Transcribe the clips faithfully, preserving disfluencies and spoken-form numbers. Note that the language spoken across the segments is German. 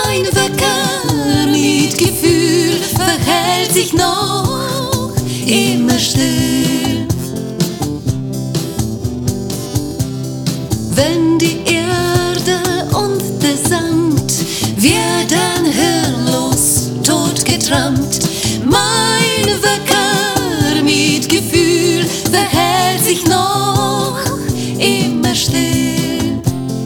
Mein Wecker mit Gefühl verhält sich noch immer still. Wenn die Erde und der Sand werden hirnlos totgetrampt, mein Wecker mit Gefühl verhält sich noch immer still.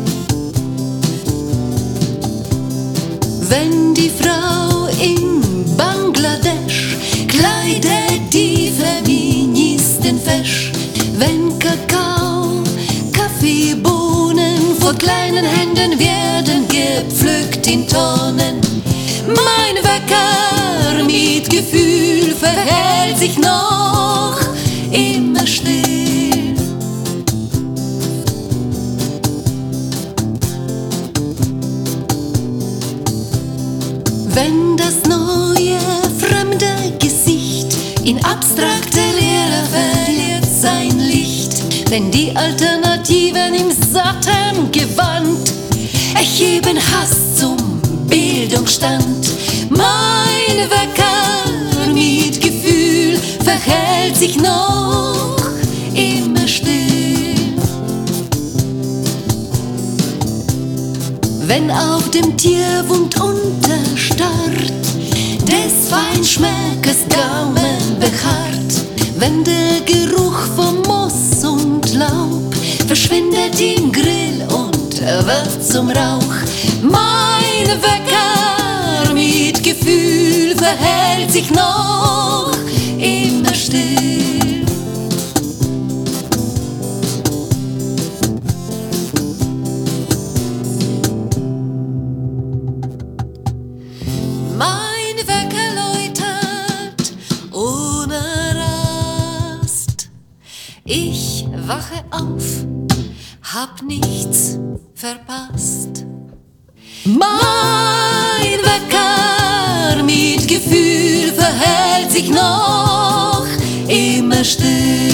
Wenn die Frau in Bangladesch kleidet die Feministen fesch, wenn Kakao, Kaffee, Bohnen vor kleinen Händen werden gepflückt in Tonnen, mein Wecker mit Gefühl verhält sich noch immer still. Wenn das neue, fremde Gesicht in abstrakter Leere verliert sein Licht, wenn die Alternativen im satten Gewand erheben Hass zum Bildungsstand, mein Wecker mit Gefühl verhält sich noch immer still. Wenn auf dem Tierwund unterstarrt, des Feinschmeckers Gaumen beharrt, wenn der Geruch vom Moos und Laub verschwindet im Grill und wird zum Rauch, mein Wecker mit Gefühl verhält sich noch immer still. Mein Wecker läutet ohne Rast. Ich wache auf, hab nichts verpasst. Mein Wecker mit Gefühl verhält sich noch immer still.